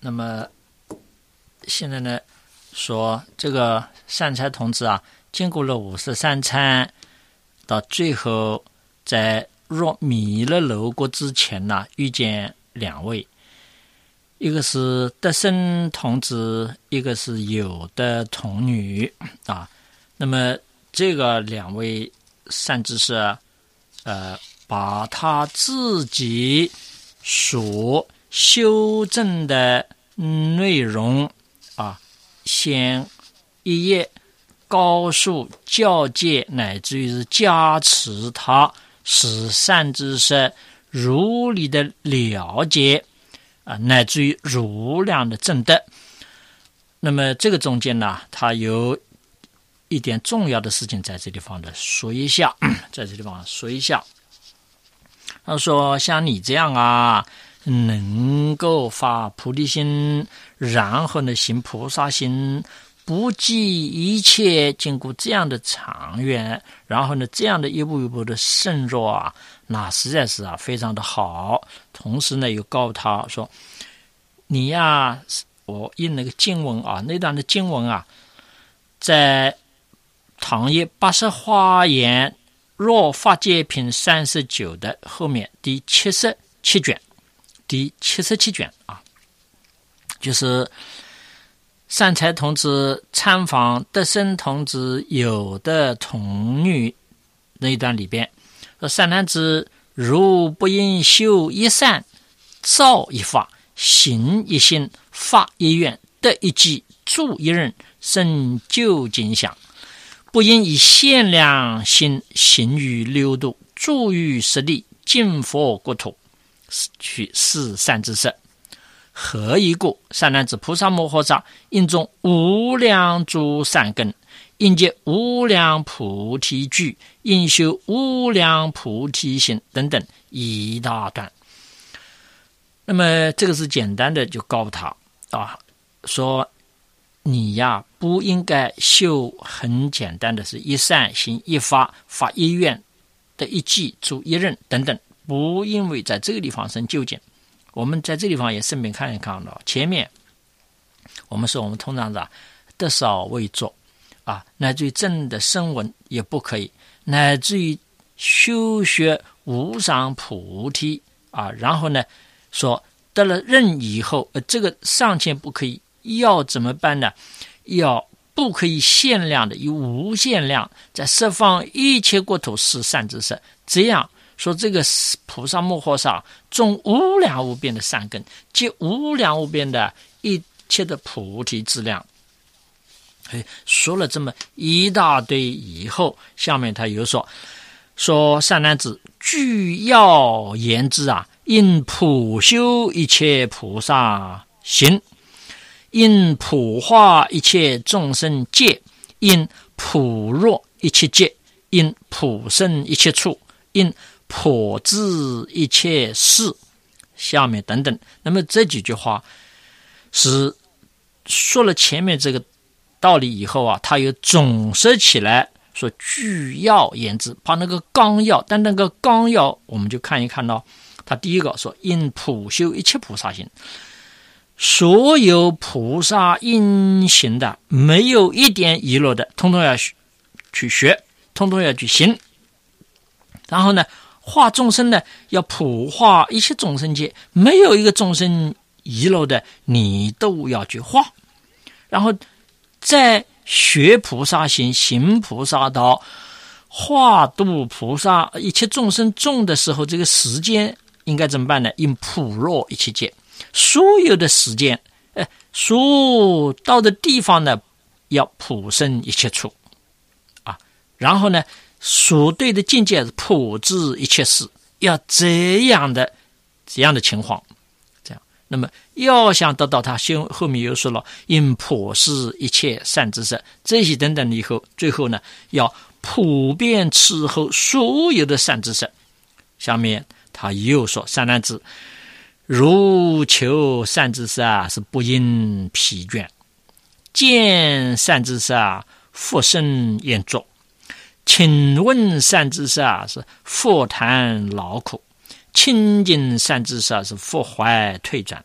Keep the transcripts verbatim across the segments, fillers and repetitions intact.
那么现在呢，说这个善财童子啊，经过了五十三参，到最后在入弥勒楼国之前呢、啊，遇见两位，一个是德生童子，一个是有德童女啊。那么这个两位善知识，呃，把他自己所修正的内容啊，先一页告诉教诫，乃至于是加持他，使善知识如理的了解啊，乃至于如量的证得。那么这个中间呢，他有一点重要的事情在这地方的说一下，在这地方说一下。他说像你这样啊，能够发菩提心，然后呢行菩萨心，不计一切，经过这样的长远，然后呢这样的一步一步的深入啊，那实在是啊非常的好。同时呢又告诉他说，你呀，我印那个经文啊，那段的经文啊，在唐业八十华严若法界品三十九的后面第七十七卷，第七十七卷啊，就是善财童子参访德生童子有的童女那一段里边说，善男子如不应修一善，造一法，行一心，发一愿，得一机，住一任，生究竟想，不应以限量心行于六度，住于实地，尽佛国土，去是善知识。何以故？善男子菩萨摩诃萨应种无量诸善根，应结无量菩提具，应修无量菩提心等等一大段。那么这个是简单的就告诉他啊，说你呀不应该修很简单的是一善行一发，发一愿，的一记住一任等等，不因为在这个地方生究竟。我们在这个地方也顺便看一看了，前面我们说我们通常的得少为作啊，乃至于正的声闻也不可以，乃至于修学无上菩提啊，然后呢说得了任以后，呃，这个尚且不可以，要怎么办呢？要不可以限量的，以无限量在十方一切国土是善知识，这样说这个菩萨摩诃萨种无量无边的善根，即无量无边的一切的菩提质量。说了这么一大堆以后，下面他又说说善男子具要言之啊，应普修一切菩萨行，应普化一切众生戒，应普若一切戒，应普生一切处，应普知一切事，下面等等。那么这几句话是说了前面这个道理以后啊，他又总摄起来说具要言之，把那个纲要，但那个纲要我们就看一看到，他第一个说应普修一切菩萨行，所有菩萨应行的，没有一点遗漏的，通通要去学，通通要去行。然后呢化众生呢，要普化一切众生界，没有一个众生遗漏的，你都要去化。然后在学菩萨行，行菩萨道，化度菩萨一切众生众的时候，这个时间应该怎么办呢？应普若一切界，所有的时间，呃，所到的地方呢，要普生一切处啊。然后呢所对的境界是普知一切事，要这样的这样的情况，这样。那么要想得到他后面又说了应普示一切善知识，这些等等以后，最后呢要普遍伺候所有的善知识。下面他又说善男子如求善知识啊，是不应疲倦，见善知识啊，复生厌作，请问善知识啊，是复谈劳苦，亲近善知识啊，是复怀退转，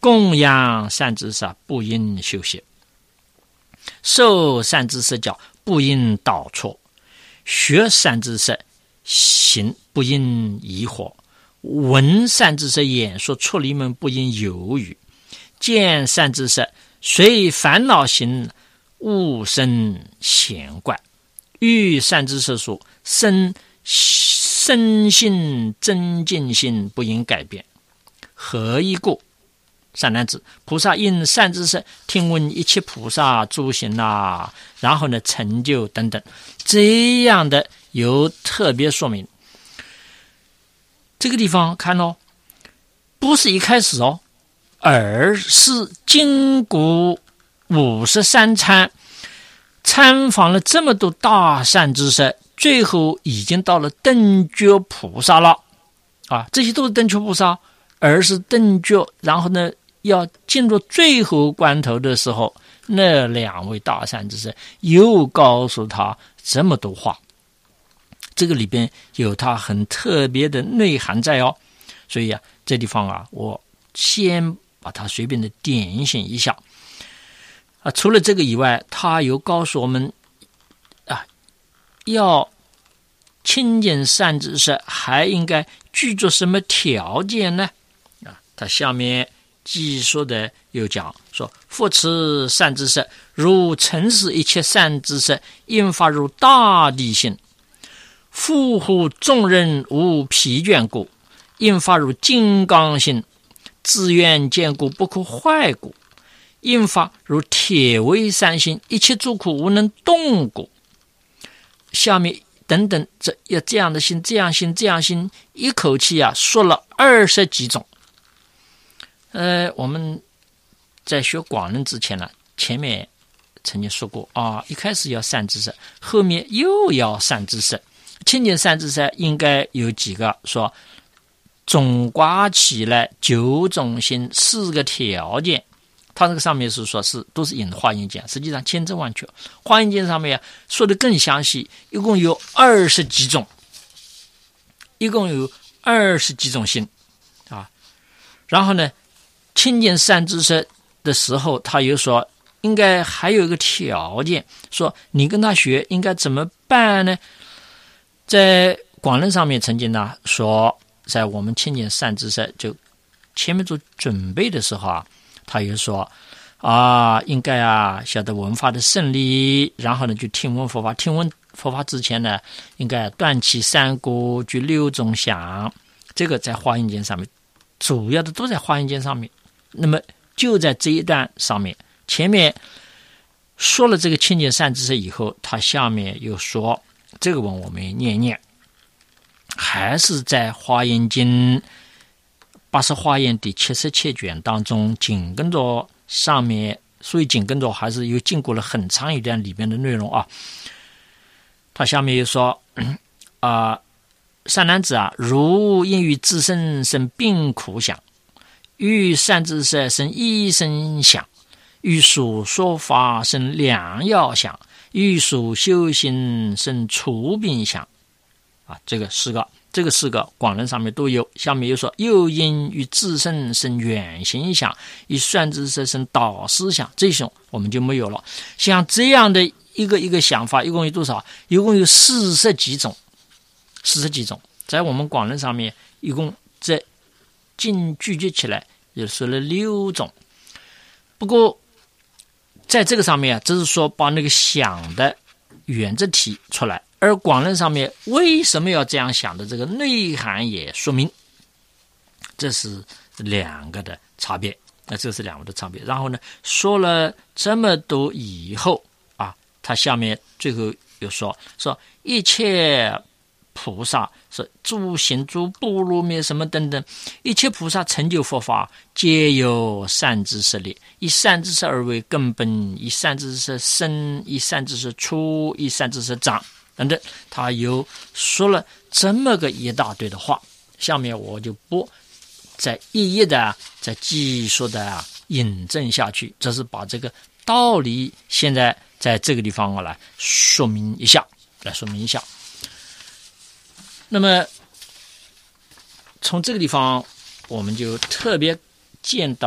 供养善知识不应修习，受善知识教不应倒错，学善知识行不应疑惑，闻善知识演说出离门不应犹豫，见善知识随烦恼行勿生闲怪，遇善知识说生生信真净心不应改变。何以故？善男子，菩萨因善知识听闻一切菩萨诸行啊，然后呢成就等等，这样的有特别说明。这个地方看哦，不是一开始哦，而是经过五十三参，参访了这么多大善知识，最后已经到了等觉菩萨了啊！这些都是等觉菩萨，而是等觉，然后呢，要进入最后关头的时候，那两位大善知识又告诉他这么多话，这个里边有他很特别的内涵在哦。所以啊，这地方啊，我先把它随便的点醒一下啊。除了这个以外，他又告诉我们啊，要亲近善知识，还应该具足什么条件呢？啊，他下面记说的又讲说：复持善知识，如承事一切善知识，应发如大地心；复护众人无疲倦故，应发如金刚心；自愿坚固不可坏故，应发如铁围三心；一切诸苦无能动故。下面等等，这要这样的心，这样心，这样心，一口气啊说了二十几种。呃，我们在学广论之前呢，前面曾经说过啊，一开始要善知识，后面又要善知识。亲近善知识应该有几个，说总刮起来九种心，四个条件。他这个上面是说是都是引华严经，实际上千真万确。华严经上面、啊、说的更详细，一共有二十几种，一共有二十几种心啊。然后呢，亲近善知识的时候，他又说应该还有一个条件，说你跟他学应该怎么办呢？在广论上面曾经呢说，在我们亲近善知识就前面做准备的时候啊，他也说啊，应该啊晓得闻法的胜利，然后呢就听闻佛法，听闻佛法之前呢，应该断其三过，具六种想。这个在华严经上面，主要的都在华严经上面。那么就在这一段上面，前面说了这个亲近善知识以后，他下面又说这个文我们也念念，还是在华严经八十华严第七十七卷当中紧跟着上面，所以紧跟着还是又经过了很长一段里面的内容啊。他下面又说啊、呃，善男子啊，如因于自身生病苦想，欲善知识生医生想，欲属说法生良药想，欲属修行生除病想啊，这个四个。这个四个广论上面都有，下面又说又因于自身生远行想，以善知识生导师想，这种我们就没有了。像这样的一个一个想法，一共有多少？一共有四十几种，四十几种，在我们广论上面一共这尽聚集起来也说了六种。不过在这个上面啊，只是说把那个想的原则提出来，而广论上面为什么要这样想的这个内涵也说明，这是两个的差别。那这是两个的差别。然后呢，说了这么多以后啊，他下面最后又说说一切菩萨是诸行诸部落灭什么等等，一切菩萨成就佛法，皆有善知识力，以善知识而为根本，以善知识生，以善知识出，以善知识长等等，他又说了这么个一大堆的话。下面我就不再一一的再继续的引证下去，这是把这个道理现在在这个地方来说明一下，来说明一下。那么从这个地方我们就特别见到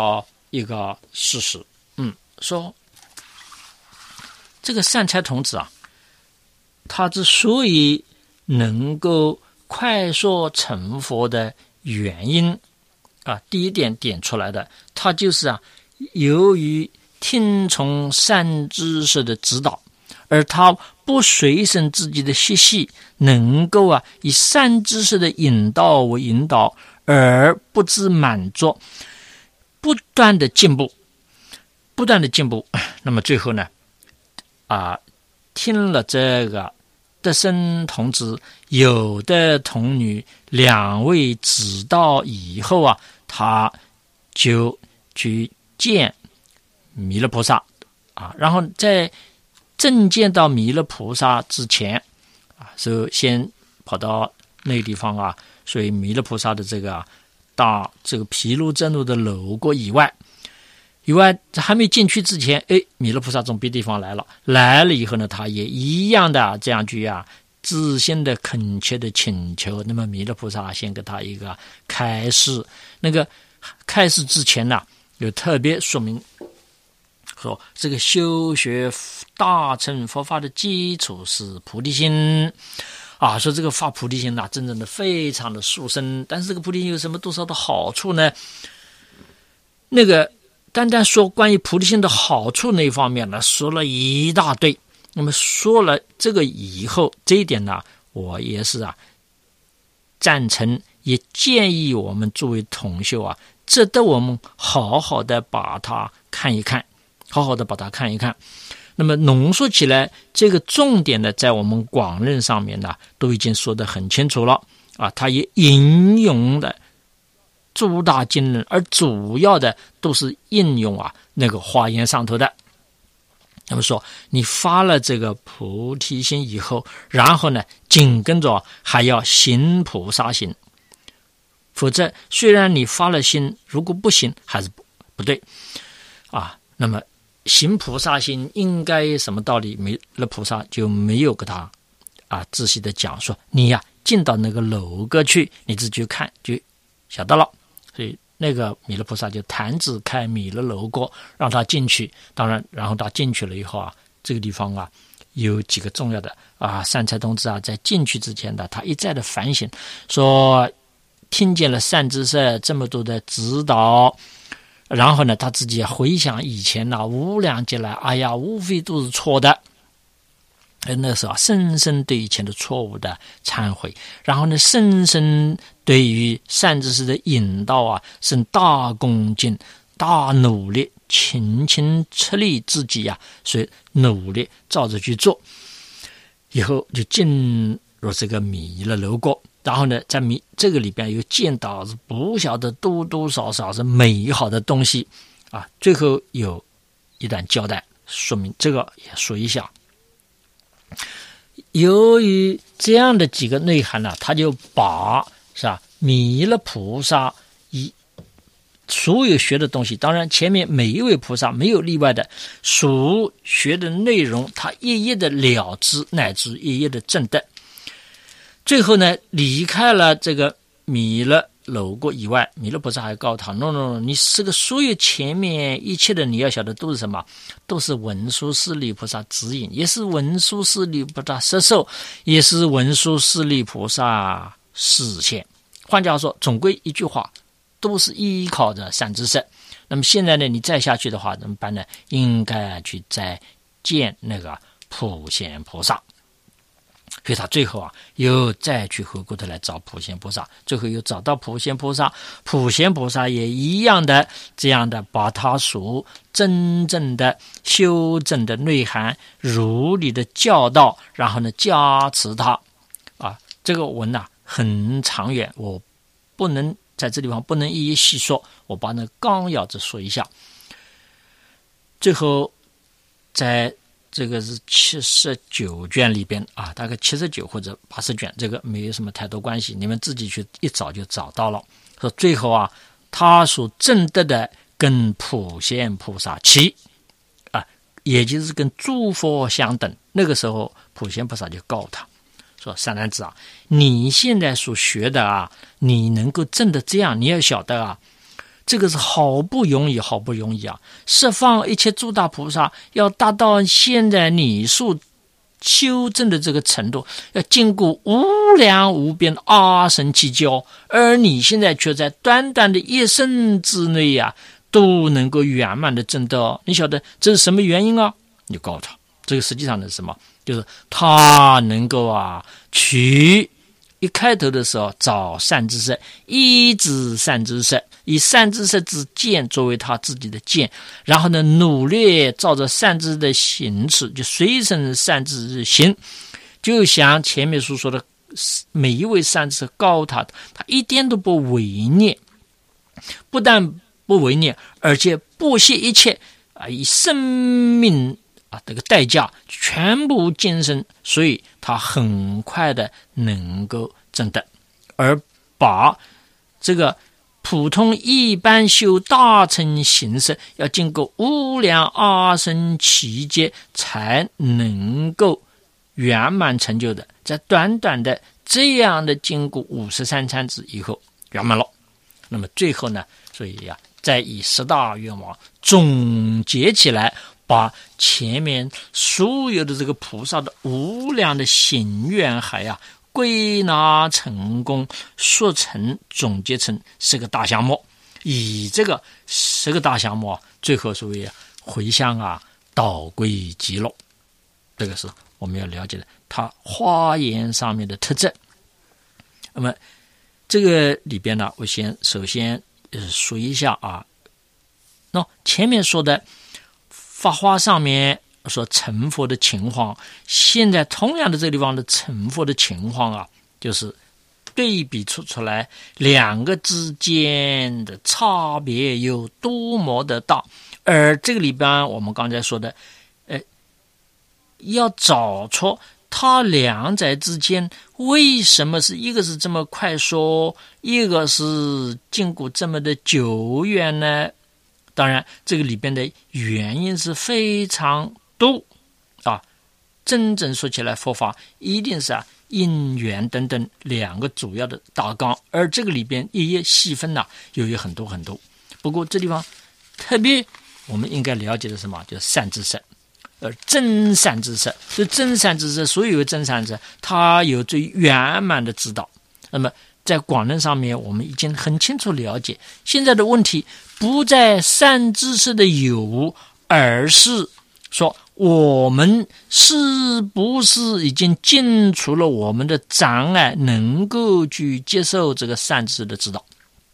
一个事实。嗯，说这个善财童子啊，他之所以能够快速成佛的原因啊，第一点点出来的，他就是啊，由于听从善知识的指导，而他不随身自己的习气，能够啊以善知识的引导为引导，而不知满足，不断的进步，不断的进步。那么最后呢，啊，听了这个德生童子有的童女两位指导以后啊，他就去见弥勒菩萨啊，然后在正见到弥勒菩萨之前啊，就先跑到那个地方啊，所以弥勒菩萨的这个啊，大这个毗卢遮那的楼阁以外，以外还没进去之前，哎，弥勒菩萨从别地方来了，来了以后呢，他也一样的这样去啊，自心的恳切的请求。那么弥勒菩萨先给他一个开示，那个开示之前呢，有特别说明说，这个修学大乘佛法的基础是菩提心啊，说这个发菩提心啊，真正的非常的殊胜。但是这个菩提心有什么多少的好处呢？那个单单说关于菩提心的好处那一方面呢，说了一大堆。那么说了这个以后，这一点呢，我也是啊赞成，也建议我们作为同修啊，值得我们好好的把它看一看，好好的把它看一看。那么浓缩起来，这个重点呢，在我们广论上面呢，都已经说得很清楚了啊。它也引用了诸大经论，而主要的都是应用啊那个华严上头的。那么说，你发了这个菩提心以后，然后呢，紧跟着还要行菩萨行，否则虽然你发了心，如果不行还是不不对啊。那么行菩萨心应该什么道理？弥勒菩萨就没有给他啊仔细的讲说，你呀、啊、进到那个楼阁去，你自己去看就晓得了。所以那个弥勒菩萨就弹指开弥勒楼阁，让他进去。当然，然后他进去了以后啊，这个地方啊有几个重要的啊，善财童子啊，在进去之前的他一再的反省，说听见了善知识这么多的指导，然后呢，他自己回想以前啊无量劫来，哎呀，无非都是错的。那时候啊，深深对以前的错误的忏悔，然后呢，深深对于善知识的引导啊，是大恭敬、大努力，勤勤出力自己啊，所以努力照着去做，以后就进入这个弥勒楼阁。然后呢，在弥这个里边又见到不晓得多多少少是美好的东西啊。最后有一段交代说明，这个也说一下。由于这样的几个内涵呢，他就把是吧弥勒菩萨以所有学的东西，当然前面每一位菩萨没有例外的，所学的内容他一一的了知，乃至一一的证得。最后呢，离开了这个弥勒楼阁以外，弥勒菩萨还告诉他 no no no 你这个所有前面一切的你要晓得都是什么，都是文殊师利菩萨指引，也是文殊师利菩萨摄受，也是文殊师利菩萨示现。换句话说，总归一句话，都是依靠着善知识。那么现在呢，你再下去的话怎么办呢？应该去再见那个普贤菩萨。所以他最后啊，又再去回过头来找普贤菩萨，最后又找到普贤菩萨，普贤菩萨也一样的这样的把他所真正的修正的内涵如理的教导，然后呢加持他啊。这个文啊很长远，我不能在这地方不能一一细说，我把那纲要着说一下。最后在这个是七十九卷里边啊，大概七十九或者八十卷，这个没有什么太多关系，你们自己去一找就找到了。说最后啊，他所证得的跟普贤菩萨齐啊，也就是跟诸佛相等。那个时候普贤菩萨就告他说：“善男子啊，你现在所学的啊，你能够证得这样，你要晓得啊， 这个是好不容易好不容易啊，十方一切诸大菩萨要达到现在你所修正的这个程度，要经过无量无边的阿僧祇劫，而你现在却在短短的一生之内呀、啊，都能够圆满的证得。你晓得这是什么原因啊？你告诉他，这个实际上是什么？就是他能够啊，取一开头的时候找善知识，依止善知识，以善知识之见作为他自己的见，然后呢，努力照着善知识的行持，就随身善知识行，就像前面所说的，每一位善知识告诉他，他一点都不违逆，不但不违逆，而且不惜一切啊，以生命啊这个代价全部献身，所以他很快的能够证得，而把这个普通一般修大乘行识要经过无量阿僧祇劫才能够圆满成就的，在短短的这样的经过五十三参子以后圆满了。那么最后呢，所以呀、啊，再以十大愿望总结起来，把前面所有的这个菩萨的无量的行愿海啊，归纳成功，说成总结成十个大项目，以这个十个大项目啊，最后所谓啊回向啊，导归极乐。这个是我们要了解的它华严上面的特征。那么这个里边呢，我先首先呃说一下啊，那前面说的法华上面说成佛的情况，现在同样的这个地方的成佛的情况啊，就是对比出出来两个之间的差别有多么的大。而这个里边我们刚才说的呃，要找出它两者之间为什么是一个是这么快说，一个是经过这么的久远呢？当然这个里边的原因是非常多啊，真正说起来佛法一定是啊因缘等等两个主要的大纲，而这个里边一一细分啊，有有很多很多。不过这地方特别我们应该了解的是什么？就是善知识，呃，真善知识。这真善知识，所有的真善知识，它有最圆满的指导。那么在广论上面，我们已经很清楚了解，现在的问题不在善知识的有无，而是说我们是不是已经尽除了我们的障碍，能够去接受这个善知识的指导。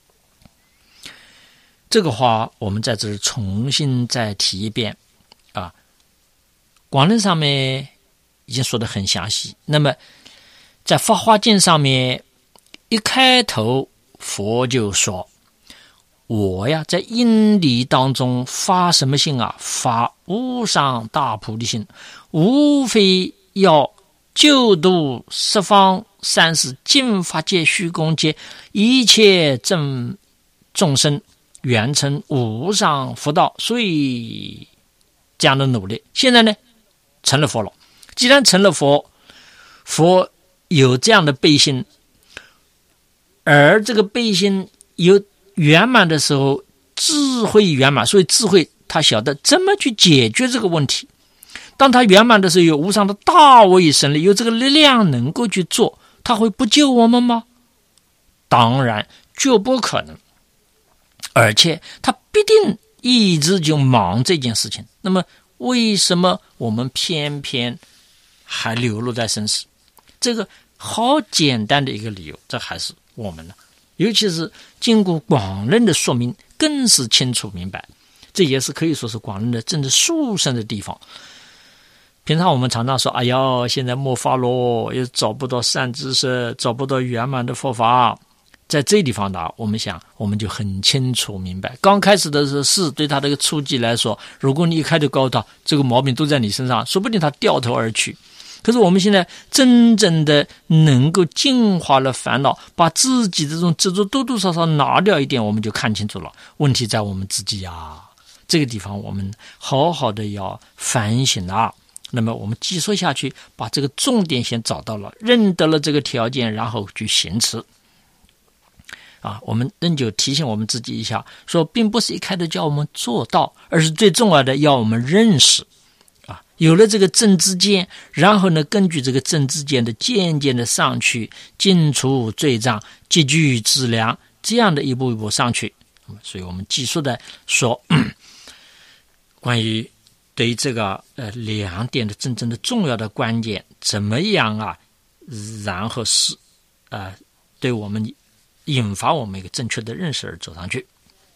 这个话我们在这里重新再提一遍啊，广论上面已经说得很详细。那么在法华经上面一开头佛就说，我呀在因理当中发什么心啊？发无上大菩提心，无非要救度十方三世尽法界虚空界一切正众生，圆成无上佛道。所以这样的努力，现在呢成了佛了。既然成了佛，佛有这样的悲心，而这个悲心有圆满的时候，智慧圆满，所以智慧他晓得怎么去解决这个问题。当他圆满的时候，有无上的大威神力，有这个力量能够去做，他会不救我们吗？当然绝不可能，而且他必定一直就忙这件事情。那么为什么我们偏偏还流落在生死？这个好简单的一个理由，这还是我们呢，尤其是经过广论的说明，更是清楚明白。这也是可以说是广论的真正殊胜的地方。平常我们常常说，哎呀，现在末法咯，又找不到善知识，找不到圆满的佛法。在这地方呢，我们想我们就很清楚明白，刚开始的时候是对他这个初级来说，如果你一开始告诉他这个毛病都在你身上，说不定他掉头而去。可是我们现在真正的能够净化了烦恼，把自己这种执着多多少少拿掉一点，我们就看清楚了，问题在我们自己呀。这个地方我们好好的要反省啊。那么我们继续下去，把这个重点先找到了，认得了这个条件，然后去行持。 啊，我们仍旧提醒我们自己一下，说并不是一开始叫我们做到，而是最重要的要我们认识啊。有了这个正知见，然后呢，根据这个正知见的渐渐的上去，尽除罪障，积聚资粮，这样的一步一步上去。所以我们继续的说，关于对于这个呃两点的真正的重要的关键，怎么样啊，然后是呃对我们引发我们一个正确的认识而走上去。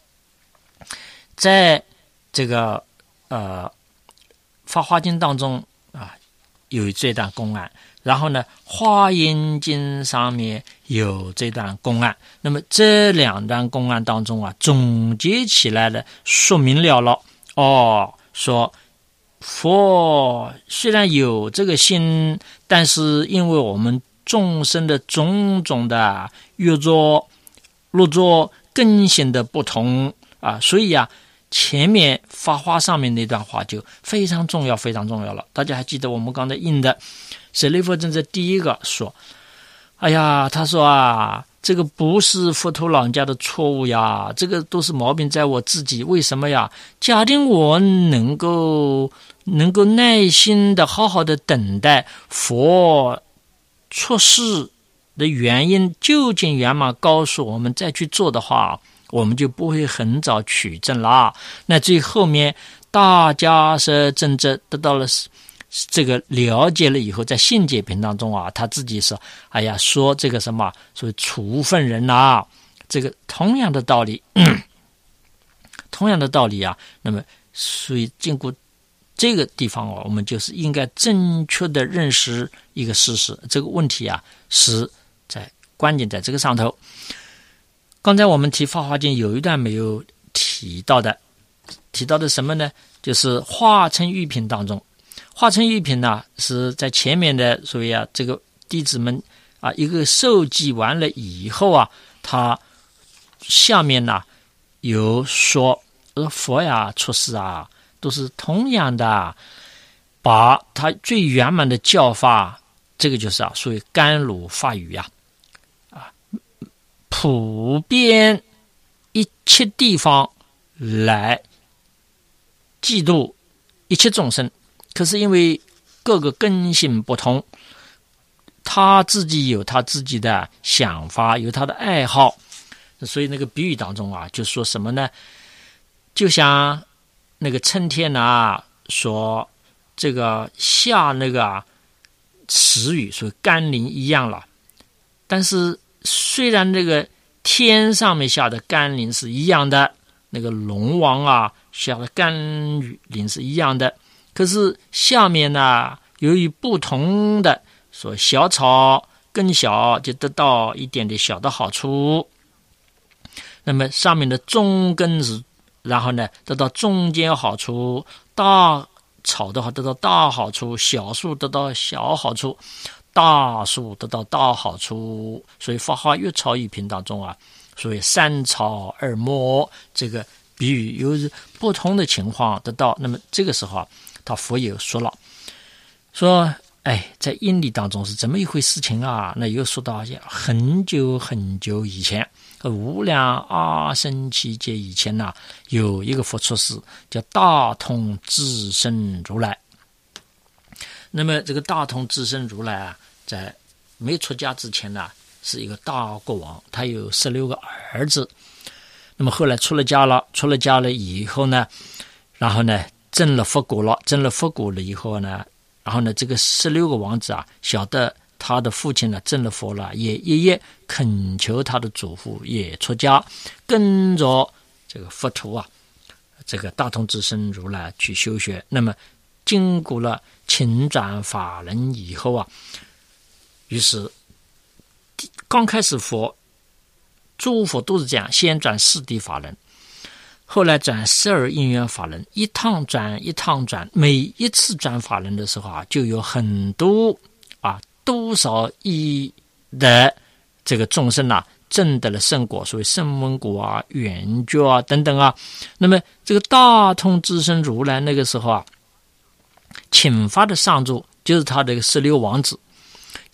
在这个呃法华经当中啊，有这段公案，然后呢华严经上面有这段公案，那么这两段公案当中啊，总结起来的说明了了哦，说佛虽然有这个心，但是因为我们众生的种种的越作落作根性的不同啊，所以啊前面法华上面那段话就非常重要非常重要了。大家还记得我们刚才印的舍利弗正在第一个说，哎呀，他说啊，这个不是佛陀老人家的错误呀，这个都是毛病在我自己。为什么呀？假定我能够能够耐心的好好的等待佛出世的原因究竟圆满告诉我们再去做的话，我们就不会很早取证啦。那最后面大家是真正得到了这个了解了以后，在信解品当中啊，他自己说，哎呀，说这个什么，所谓处分人啊，这个同样的道理，嗯、同样的道理啊，那么所以经过这个地方啊，我们就是应该正确的认识一个事实，这个问题啊，是在关键在这个上头。刚才我们提法华经有一段没有提到的，提到的什么呢？就是化成玉品当中，化成玉品呢是在前面的所谓啊这个弟子们啊一个受记完了以后啊，他下面呢有说佛呀出世啊都是同样的，把他最圆满的教法，这个就是啊所谓甘露法语呀啊，普遍一切地方来嫉妒一切众生。可是因为各个根性不同，他自己有他自己的想法，有他的爱好，所以那个比喻当中啊，就说什么呢？就像那个春天啊，说这个下那个啊时雨，所以甘霖一样了。但是虽然那个天上面下的甘霖是一样的，那个龙王啊下的甘霖是一样的，可是下面呢，由于不同的，说小草更小就得到一点点小的好处，那么上面的中根是，然后呢得到中间好处，大草的话得到大好处，小树得到小好处，大树得到大好处。所以法华越草一品当中啊，所谓三草二木，这个比喻有不同的情况得到。那么这个时候啊，他佛也说了，说哎，在因理当中是怎么一回事情啊？那又说到很久很久以前，无量阿僧祇劫以前呢、啊，有一个佛出世，叫大通智胜如来。那么这个大通智胜如来啊，在没出家之前呢，是一个大国王，他有十六个儿子。那么后来出了家了，出了家了以后呢，然后呢证了佛果了，证了佛果了以后呢，然后呢这个十六个王子啊，晓得他的父亲呢证了佛了，也一一恳求他的祖父也出家，跟着这个佛陀啊，这个大通智胜如来去修学。那么经过了请转法轮以后啊，于是刚开始佛诸佛都是这样，先转四谛法轮，后来转十二因缘法轮，一趟转一趟转，每一次转法轮的时候啊，就有很多啊多少亿的这个众生啊证得了圣果，所谓声闻果啊、圆觉啊等等啊。那么这个大通智胜如来那个时候啊，请发的上座就是他的十六王子，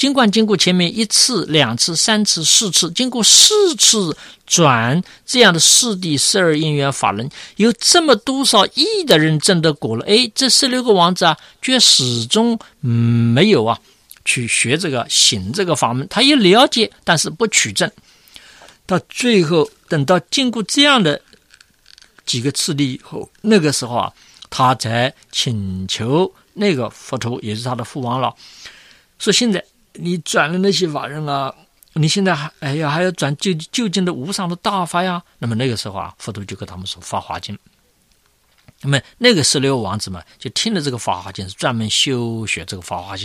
尽管经过前面一次、两次、三次、四次，经过四次转这样的四谛十二因缘法轮，有这么多少亿的人证得果了，哎，这十六个王子啊，却始终、嗯、没有啊去学这个行这个法门，他也了解，但是不取证。到最后，等到经过这样的几个次第以后，那个时候啊，他才请求那个佛陀，也是他的父王了，说现在你转了那些法人啊，你现在还哎呀还要转究究竟的无上的大法呀。那么那个时候啊，佛陀就跟他们说《法华经》。那么那个十六王子们就听了这个《法华经》，是专门修学这个《法华经》。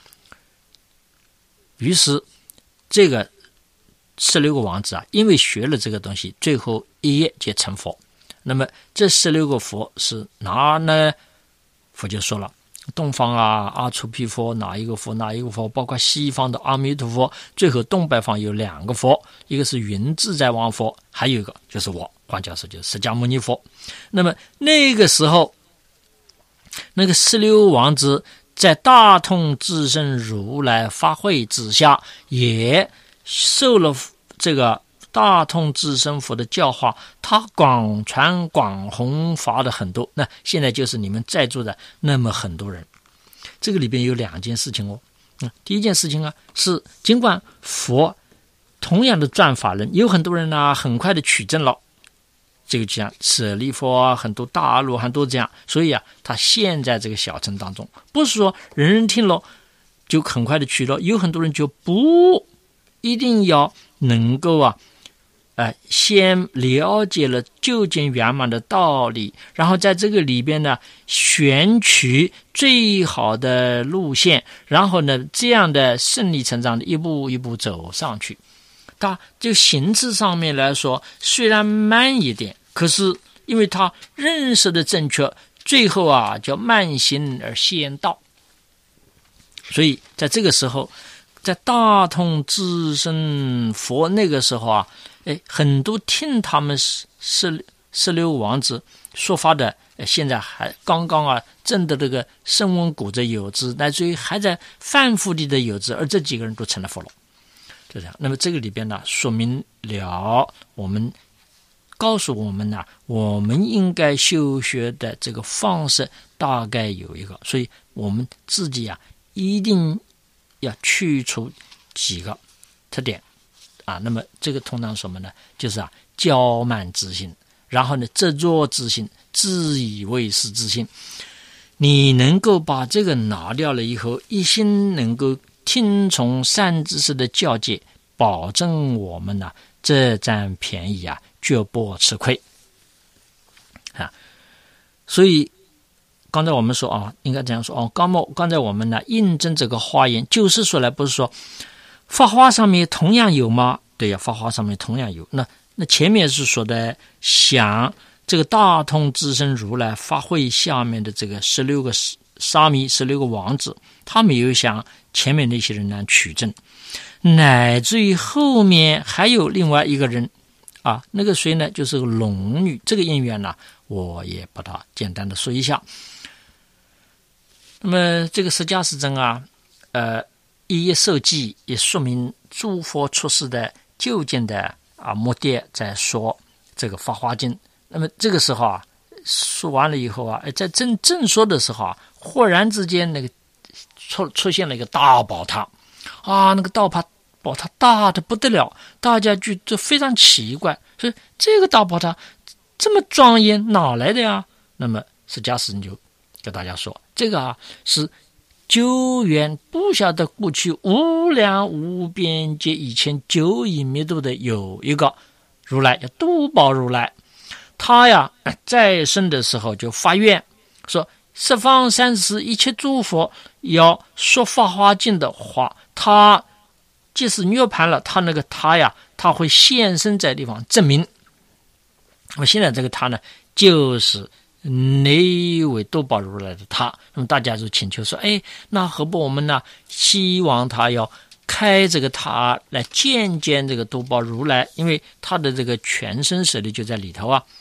于是这个十六个王子啊，因为学了这个东西，最后一夜就成佛。那么这十六个佛是哪呢？佛就说了，东方啊阿阇毗佛，哪一个佛哪一个佛，包括西方的阿弥陀佛，最后东北方有两个佛，一个是云自在王佛，还有一个就是我黄教授，就是释迦牟尼佛。那么那个时候，那个十六王子在大通智胜如来法会之下，也受了这个大通智胜佛的教化，他广传广弘法的很多。那现在就是你们在座的那么很多人，这个里边有两件事情哦。嗯，第一件事情啊，是尽管佛同样的转法轮，有很多人呢、啊、很快的取证了，这个像舍利佛啊，很多大罗汉都这样，所以啊，他现在这个小乘当中，不是说人人听了就很快的取了，有很多人就不一定要能够啊。呃，先了解了究竟圆满的道理，然后在这个里边呢，选取最好的路线，然后呢，这样的顺理成章的一步一步走上去。它就形式上面来说，虽然慢一点，可是因为他认识的正确，最后啊叫慢行而先到。所以在这个时候，在大通智胜佛那个时候啊，哎，很多听他们十十六王子说法的，现在还刚刚啊证的这个声闻古者有之，乃至于还在反复地的有之，而这几个人都成了佛了，就这样。那么这个里边呢，说明了我们告诉我们呢，我们应该修学的这个方式大概有一个，所以我们自己啊一定要去除几个特点啊。那么这个通常什么呢？就是啊骄慢之心，然后呢执着之心，自以为是之心。你能够把这个拿掉了以后，一心能够听从善知识的教诫，保证我们呢、啊、这占便宜啊，绝不吃亏啊。所以刚才我们说啊，应该这样说哦。刚刚刚才我们呢印证这个花言，就是说来不是说法华上面同样有吗？对呀、啊，法华上面同样有。那那前面是说的想这个大通智胜如来法会下面的这个十六个沙弥、十六个王子，他没有想前面那些人呢取证，乃至于后面还有另外一个人啊，那个谁呢？就是个龙女。这个因缘呢，我也把它简单的说一下。那么这个释迦世尊啊，呃，一一受记，也说明诸佛出世的究竟的啊目的，在说这个法华经。那么这个时候啊，说完了以后啊，在正正说的时候啊，忽然之间那个出出现了一个大宝塔啊，那个大宝宝塔大的不得了，大家就就非常奇怪，所以这个大宝塔这么庄严，哪来的呀？那么释迦世尊就跟大家说，这个啊是久远不晓得过去无量无边界以前久已灭度的有一个如来，叫多宝如来。他呀在生的时候就发愿说，十方三世一切诸佛要说法华经的话，他即使涅槃了，他那个他呀他会现身在地方证明。我现在这个他呢，就是那一位多宝如来的他。那么大家就请求说，哎，那何不我们呢希望他要开这个塔来见见这个多宝如来，因为他的这个全身舍利就在里头啊。